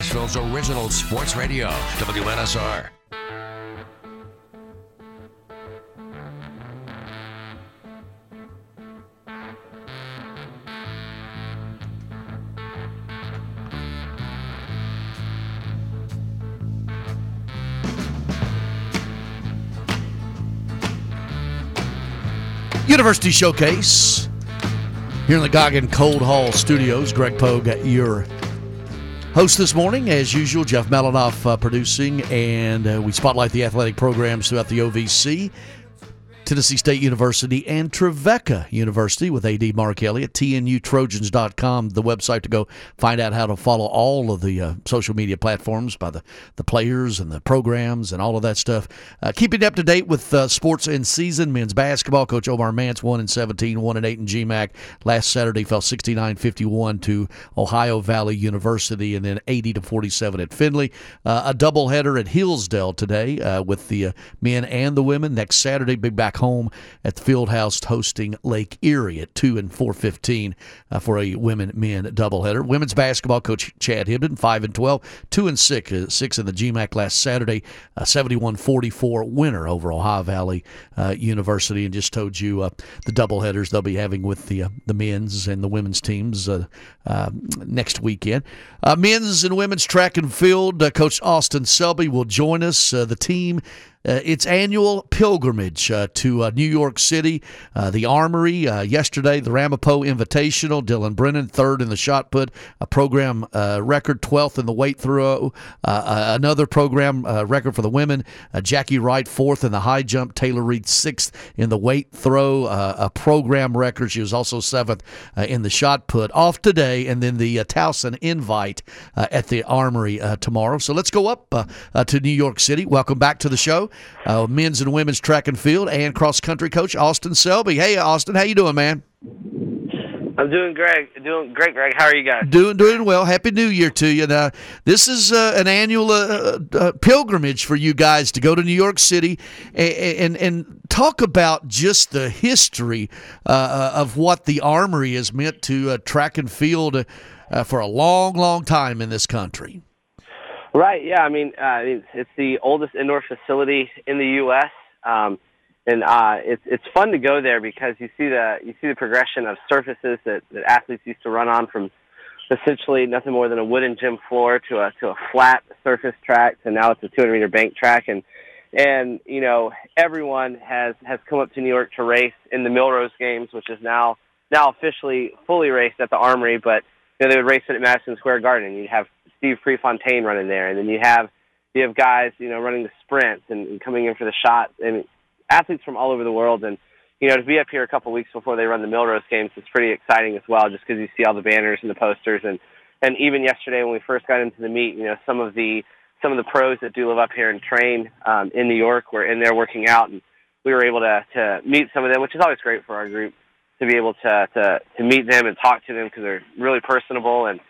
Nashville's original sports radio, WNSR. University Showcase here in the Goggin Cold Hall Studios. Greg Pogue, your host this morning. As usual, Jeff Melanoff producing, and we spotlight the athletic programs throughout the OVC. Tennessee State University and Trevecca University with A.D. Mark Elliott. TNUtrojans.com, the website to go find out how to follow all of the social media platforms by the players and the programs and all of that stuff. Keeping up to date with sports in season. Men's basketball, Coach Omar Mance, 1-17, 1-8 in GMAC. Last Saturday fell 69-51 to Ohio Valley University, and then 80-47 at Findlay. A doubleheader at Hillsdale today with the men and the women. Next Saturday, big back home at the Fieldhouse hosting Lake Erie at 2 and 4:15 for a women-men doubleheader. Women's basketball, Coach Chad Hibden, 5-12, 2-6 in the GMAC last Saturday, 71-44 winner over Ohio Valley University. And just told you the doubleheaders they'll be having with the men's and the women's teams next weekend. Men's and women's track and field, Coach Austin Selby will join us. The team, its annual pilgrimage to New York City, the Armory. Yesterday, the Ramapo Invitational. Dylan Brennan, third in the shot put, a program record, 12th in the weight throw. Another program record for the women. Jackie Wright, fourth in the high jump. Taylor Reed, sixth in the weight throw, a program record. She was also seventh in the shot put. Off today, and then the Towson Invite at the Armory tomorrow. So let's go up to New York City. Welcome back to the show. Men's and women's track and field and cross country coach Austin Selby. Hey, Austin, how you doing, man? I'm doing great, Greg. How are you guys? Doing well. Happy New Year to you. Now, this is an annual pilgrimage for you guys to go to New York City and talk about just the history of what the Armory has meant to track and field for a long, long time in this country. Right. Yeah. I mean, it's the oldest indoor facility in the U.S. And it's fun to go there because you see the progression of surfaces that athletes used to run on, from essentially nothing more than a wooden gym floor to a flat surface track, and now it's a 200-meter bank track. And you know, everyone has come up to New York to race in the Millrose Games, which is now officially fully raced at the Armory. But you know, they would race it at Madison Square Garden. You'd have Steve Prefontaine running there, and then you have guys, you know, running the sprints and coming in for the shots, and athletes from all over the world. And you know, to be up here a couple weeks before they run the Millrose Games, it's pretty exciting as well, just because you see all the banners and the posters. And even yesterday when we first got into the meet, you know, some of the pros that do live up here and train in New York were in there working out, and we were able to meet some of them, which is always great for our group to be able to meet them and talk to them, because they're really personable. And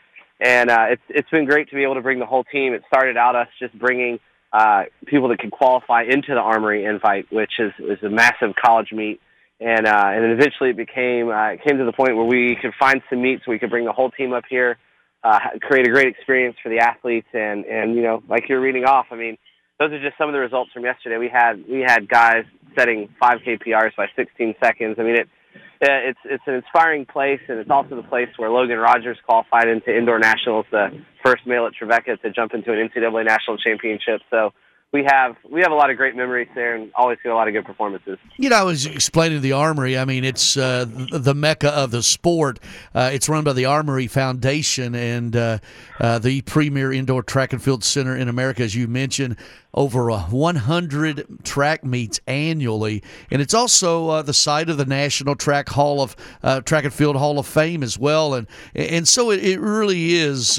it's been great to be able to bring the whole team. It started out us just bringing people that could qualify into the Armory Invite, which is a massive college meet, and then eventually it came to the point where we could find some meets so we could bring the whole team up here, create a great experience for the athletes, and you know, like you're reading off, I mean, those are just some of the results from yesterday. We had guys setting 5K PRs by 16 seconds. I mean, it's an inspiring place, and it's also the place where Logan Rogers qualified into indoor nationals, the first male at Trevecca to jump into an NCAA national championship. So we have a lot of great memories there, and always see a lot of good performances. You know, I was explaining the Armory. I mean, it's the mecca of the sport. It's run by the Armory Foundation and the premier indoor track and field center in America, as you mentioned. Over 100 track meets annually, and it's also the site of the National Track and Field Hall of Fame as well. And so it really is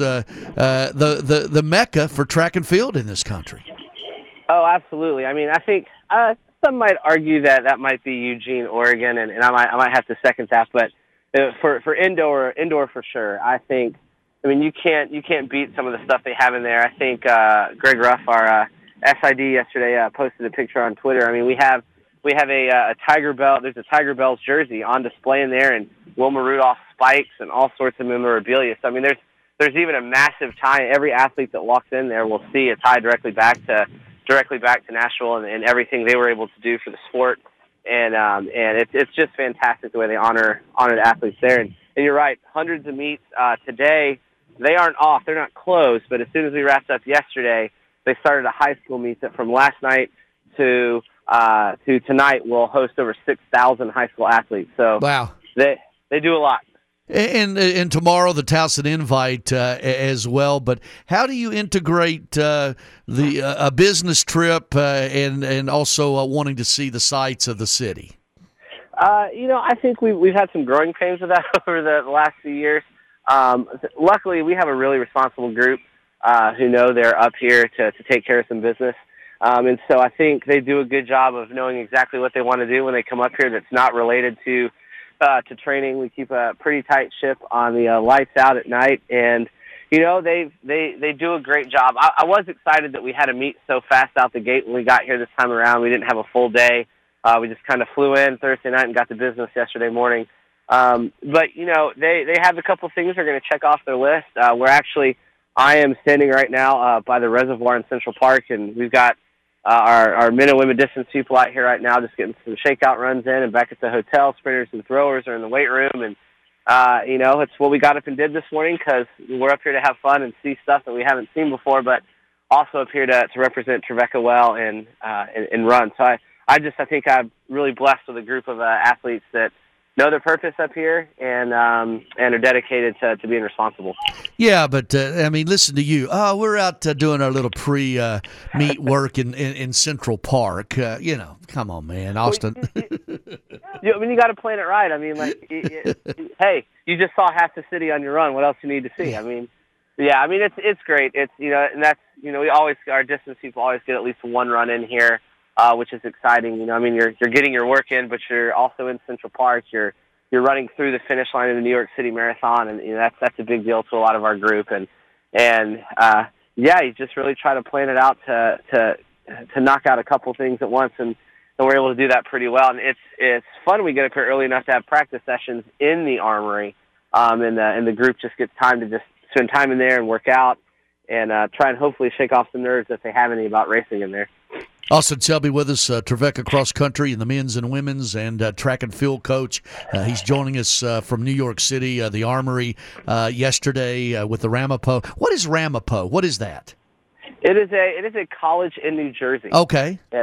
the mecca for track and field in this country. Oh, absolutely. I mean, I think some might argue that might be Eugene, Oregon, and I might have to second that. But for indoor for sure, I think. I mean, you can't beat some of the stuff they have in there. I think Greg Ruff, our SID yesterday, posted a picture on Twitter. I mean, we have a Tiger Bell. There's a Tiger Bells jersey on display in there, and Wilma Rudolph spikes and all sorts of memorabilia. So I mean, there's there's even a massive tie. Every athlete that walks in there will see a tie directly back to Nashville and everything they were able to do for the sport. And it's just fantastic the way they honor the athletes there. And you're right, hundreds of meets today. They aren't off; they're not closed. But as soon as we wrapped up yesterday, they started a high school meet that from last night to tonight will host over 6,000 high school athletes. So wow, they do a lot. And tomorrow the Towson Invite as well. But how do you integrate a business trip and also wanting to see the sights of the city? I think we've had some growing pains with that over the last few years. Luckily, we have a really responsible group who know they're up here to take care of some business. And so I think they do a good job of knowing exactly what they want to do when they come up here that's not related to training. We keep a pretty tight ship on the lights out at night, and they do a great job. I was excited that we had a meet so fast out the gate when we got here this time around. We didn't have a full day. We just kind of flew in Thursday night and got the business yesterday morning. But they have a couple things they're going to check off their list. I am standing right now by the reservoir in Central Park, and we've got our men and women distance people out here right now just getting some shakeout runs in, and back at the hotel, sprinters and throwers are in the weight room. And, it's what we got up and did this morning because we're up here to have fun and see stuff that we haven't seen before, but also up here to represent Trevecca well and run. So I think I'm really blessed with a group of athletes that know their purpose up here and are dedicated to being responsible. Yeah, but listen to you. We're out doing our little pre-meet work in Central Park. Come on, man, Austin. You got to plan it right. Hey, you just saw half the city on your run. What else you need to see? It's great. It's and that's we always our distance people always get at least one run in here. Which is exciting. You're getting your work in, but you're also in Central Park. You're running through the finish line of the New York City Marathon, and that's a big deal to a lot of our group. And you just really try to plan it out to knock out a couple things at once, and we're able to do that pretty well. And it's fun. We get up here early enough to have practice sessions in the Armory, and the group just gets time to just spend time in there and work out, and try and hopefully shake off some nerves if they have any about racing in there. Austin Selby with us, Trevecca cross country in the men's and women's, and track and field coach. He's joining us from New York City, the Armory, yesterday with the Ramapo. What is Ramapo? What is that? It is a college in New Jersey. Okay. They're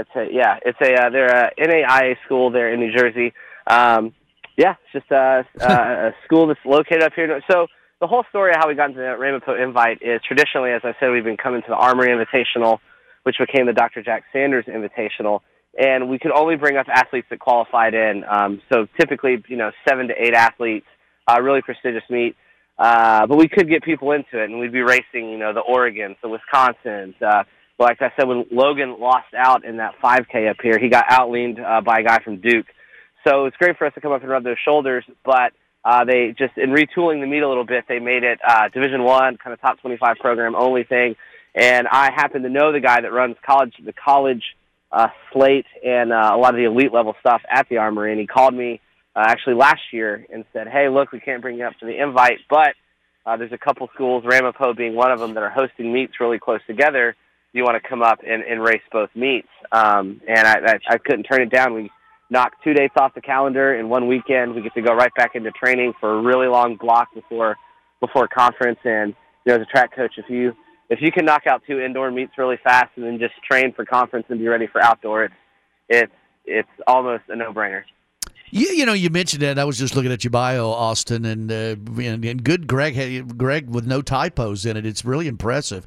a NAIA school there in New Jersey. It's just a school that's located up here. So the whole story of how we got into the Ramapo Invite is traditionally, as I said, we've been coming to the Armory Invitational, which became the Dr. Jack Sanders Invitational, and we could only bring up athletes that qualified in. So typically, 7 to 8 athletes, really prestigious meet. But we could get people into it, and we'd be racing, the Oregons, the Wisconsins. Like I said, when Logan lost out in that 5K up here, he got out-leaned by a guy from Duke. So it's great for us to come up and rub those shoulders, but they just, in retooling the meet a little bit, they made it Division I, kind of top 25 program only thing. And I happen to know the guy that runs the college slate and a lot of the elite level stuff at the Armory, and he called me actually last year and said, "Hey, look, we can't bring you up to the invite, but there's a couple schools, Ramapo being one of them, that are hosting meets really close together. Do you want to come up and race both meets?" And I couldn't turn it down. We knocked 2 dates off the calendar in one weekend. We get to go right back into training for a really long block before conference. And as a track coach, if you can knock out 2 indoor meets really fast and then just train for conference and be ready for outdoor, it's almost a no-brainer. You mentioned that. I was just looking at your bio, Austin, and good Greg with no typos in it. It's really impressive.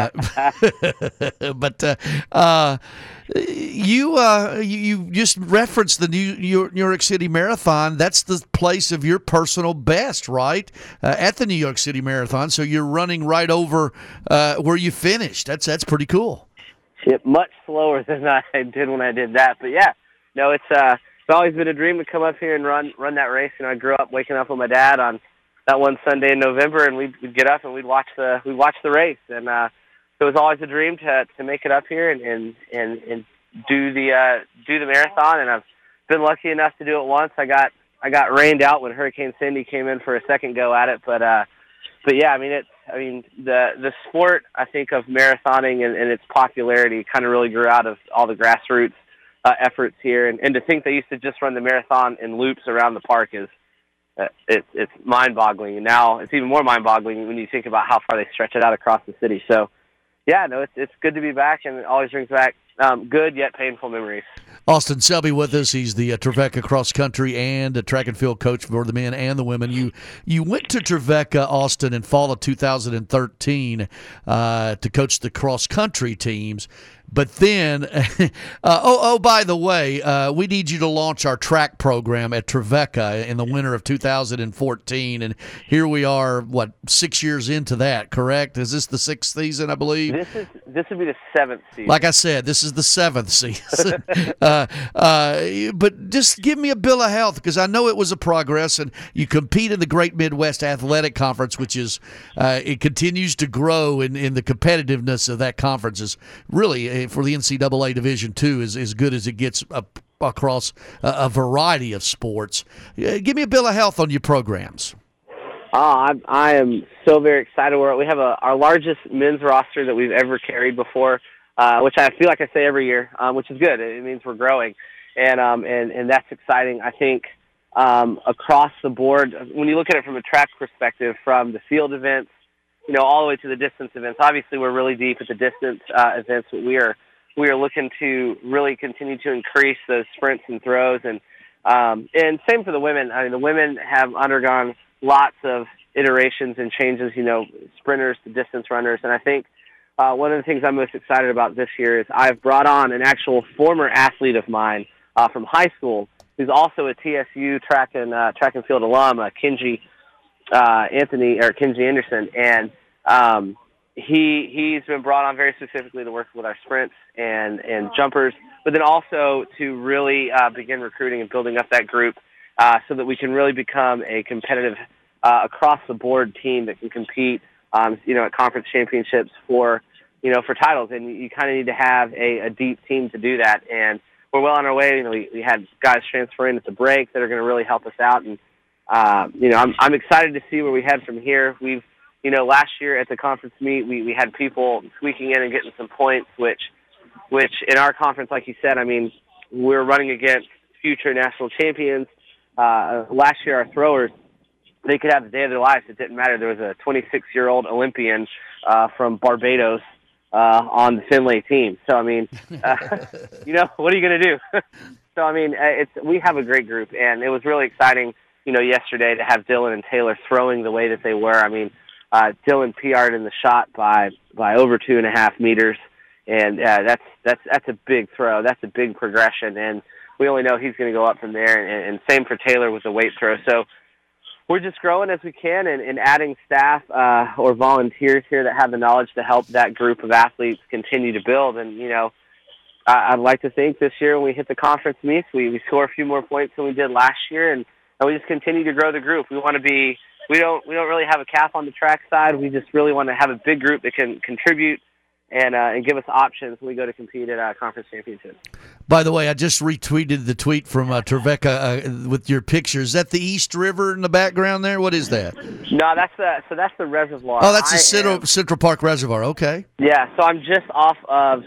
But you just referenced the New York City Marathon. That's the place of your personal best, right? At the New York City Marathon. So you're running right over where you finished. That's pretty cool. Much slower than I did when I did that, but yeah, no, it's always been a dream to come up here and run that race. I grew up waking up with my dad on that one Sunday in November, and we'd get up and we'd watch the race. And so it was always a dream to make it up here and do the marathon. And I've been lucky enough to do it once. I got rained out when Hurricane Cindy came in for a second go at it, but yeah, I mean, the sport, I think, of marathoning and its popularity kind of really grew out of all the grassroots efforts here. And to think they used to just run the marathon in loops around the park is, it's mind-boggling. And now it's even more mind-boggling when you think about how far they stretch it out across the city. So, yeah, no, it's good to be back, and it always brings back good yet painful memories. Austin Selby with us. He's the Trevecca cross country and track and field coach for the men and the women. You went to Trevecca, Austin, in fall of 2013 to coach the cross country teams. But then, by the way, we need you to launch our track program at Trevecca in the winter of 2014. And here we are, 6 years into that, correct? Is this the 6th season, I believe? This would be the 7th season. Like I said, this is the 7th season. But just give me a bill of health, because I know it was a progress, and you compete in the Great Midwest Athletic Conference, which is it continues to grow in the competitiveness of that conference is really, for the NCAA Division II, is as good as it gets across a variety of sports. Give me a bill of health on your programs. I am so very excited. We have our largest men's roster that we've ever carried before, which I feel like I say every year, which is good. It means we're growing, and that's exciting. I think across the board, when you look at it from a track perspective, from the field events, all the way to the distance events. Obviously, we're really deep at the distance events, but we are looking to really continue to increase those sprints and throws, and same for the women. I mean, the women have undergone lots of iterations and changes. Sprinters to distance runners, and I think one of the things I'm most excited about this year is I've brought on an actual former athlete of mine from high school, who's also a TSU track and field alum, Kenji Anderson, and he's been brought on very specifically to work with our sprints and jumpers, but then also to really begin recruiting and building up that group so that we can really become a competitive across-the-board team that can compete, at conference championships for titles. And you kind of need to have a deep team to do that. And we're well on our way. We had guys transfer in at the break that are going to really help us out. And I'm excited to see where we head from here. We've, last year at the conference meet, we had people squeaking in and getting some points, which in our conference, like you said, I mean, we're running against future national champions. Last year, our throwers, they could have the day of their lives. It didn't matter. There was a 26-year-old Olympian from Barbados on the Finlay team. So, I mean, what are you going to do? So, I mean, we have a great group, and it was really exciting, yesterday to have Dylan and Taylor throwing the way that they were. I mean, Dylan PR'd in the shot by over 2.5 meters, and that's a big throw. That's a big progression, and we only know he's going to go up from there, and same for Taylor with the weight throw. So we're just growing as we can and adding staff or volunteers here that have the knowledge to help that group of athletes continue to build. And, I'd like to think this year when we hit the conference meets, we score a few more points than we did last year, and we just continue to grow the group. We want to be – we don't really have a cap on the track side. We just really want to have a big group that can contribute and give us options when we go to compete at conference championships. By the way, I just retweeted the tweet from Trevecca with your picture. Is that the East River in the background there? What is that? No, that's the reservoir. Oh, that's the Central Park Reservoir. Okay. Yeah, so I'm just off of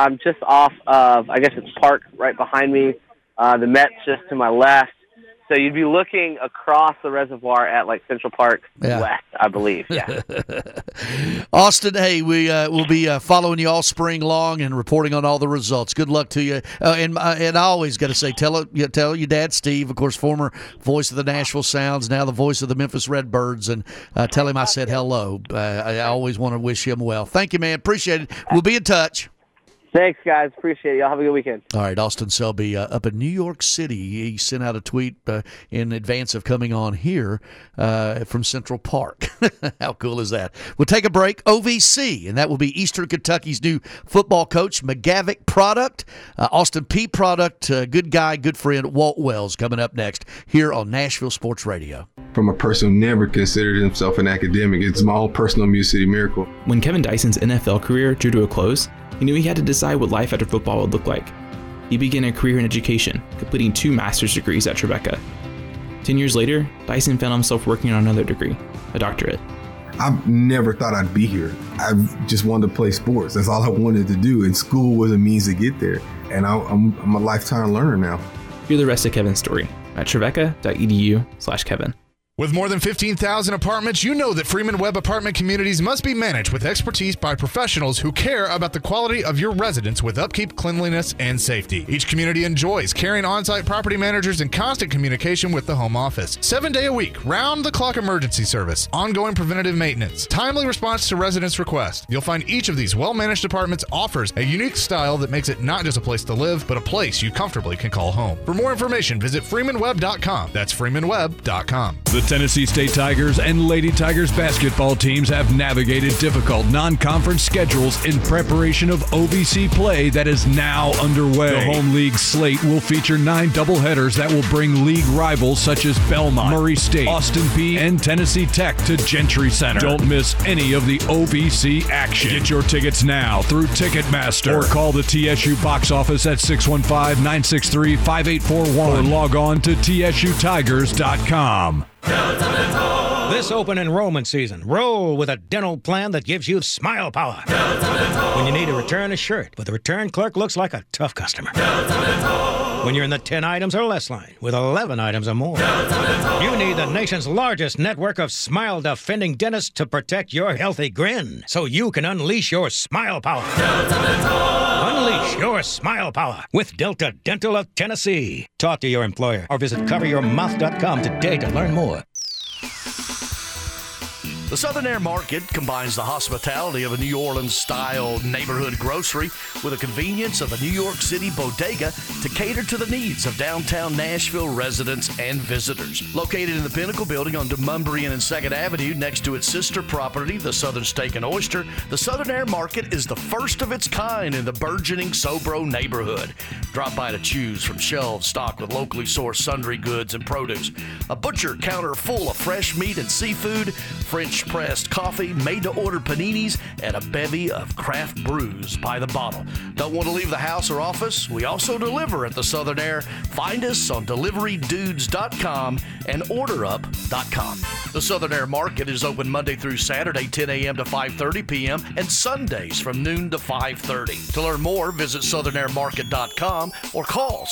I guess it's Park right behind me. The Met's just to my left. So you'd be looking across the reservoir at Central Park West, I believe. Yeah. Austin, hey, we will be following you all spring long and reporting on all the results. Good luck to you. And I always got to say, tell your dad, Steve, of course, former voice of the Nashville Sounds, now the voice of the Memphis Redbirds, and tell him I said hello. I always want to wish him well. Thank you, man. Appreciate it. We'll be in touch. Thanks, guys. Appreciate it. Y'all have a good weekend. All right, Austin Selby up in New York City. He sent out a tweet in advance of coming on here from Central Park. How cool is that? We'll take a break. OVC, and that will be Eastern Kentucky's new football coach, McGavick product. Austin P. product, good guy, good friend, Walt Wells, coming up next here on Nashville Sports Radio. From a person who never considered himself an academic, it's my own personal Muse City miracle. When Kevin Dyson's NFL career drew to a close, he knew he had to decide what life after football would look like. He began a career in education, completing 2 master's degrees at Trevecca. 10 years later, Dyson found himself working on another degree, a doctorate. I've never thought I'd be here. I just wanted to play sports. That's all I wanted to do. And school was a means to get there. And I'm a lifetime learner now. Hear the rest of Kevin's story at trevecca.edu/Kevin. With more than 15,000 apartments, you know that Freeman Webb apartment communities must be managed with expertise by professionals who care about the quality of your residence with upkeep, cleanliness, and safety. Each community enjoys caring on-site property managers and constant communication with the home office. 7 day a week, round-the-clock emergency service, ongoing preventative maintenance, timely response to residents' requests. You'll find each of these well-managed apartments offers a unique style that makes it not just a place to live, but a place you comfortably can call home. For more information, visit freemanwebb.com. That's freemanwebb.com. The Tennessee State Tigers and Lady Tigers basketball teams have navigated difficult non-conference schedules in preparation of OVC play that is now underway. The home league slate will feature 9 doubleheaders that will bring league rivals such as Belmont, Murray State, Austin Peay, and Tennessee Tech to Gentry Center. Don't miss any of the OVC action. Get your tickets now through Ticketmaster or call the TSU box office at 615-963-5841 or log on to tsutigers.com. This open enrollment season, roll with a dental plan that gives you smile power. When you need to return a shirt, but the return clerk looks like a tough customer. When you're in the 10 items or less line with 11 items or more. You need the nation's largest network of smile-defending dentists to protect your healthy grin so you can unleash your smile power. Unleash your smile power with Delta Dental of Tennessee. Talk to your employer or visit coveryourmouth.com today to learn more. The Southern Air Market combines the hospitality of a New Orleans-style neighborhood grocery with the convenience of a New York City bodega to cater to the needs of downtown Nashville residents and visitors. Located in the Pinnacle Building on Demonbreun and 2nd Avenue next to its sister property, the Southern Steak and Oyster, the Southern Air Market is the first of its kind in the burgeoning Sobro neighborhood. Drop by to choose from shelves stocked with locally sourced sundry goods and produce. A butcher counter full of fresh meat and seafood, French pressed coffee, made-to-order paninis, and a bevy of craft brews by the bottle. Don't want to leave the house or office? We also deliver at the Southern Air. Find us on deliverydudes.com and orderup.com. The Southern Air Market is open Monday through Saturday, 10 a.m. to 5:30 p.m., and Sundays from noon to 5:30. To learn more, visit southernairmarket.com or call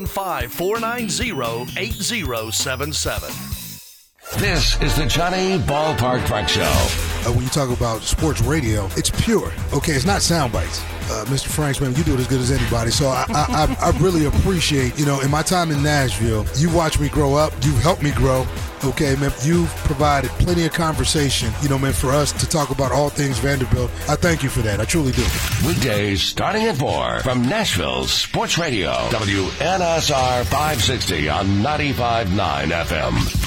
615-490-8077. This is the Johnny Ballpark Frank Show. When you talk about sports radio, it's pure. Okay, it's not sound bites. Mr. Franks, man, you do it as good as anybody. So I really appreciate, in my time in Nashville, you watched me grow up. You've helped me grow. Okay, man, you've provided plenty of conversation, man, for us to talk about all things Vanderbilt. I thank you for that. I truly do. Weekdays starting at 4 from Nashville's Sports Radio, WNSR 560 on 95.9 FM.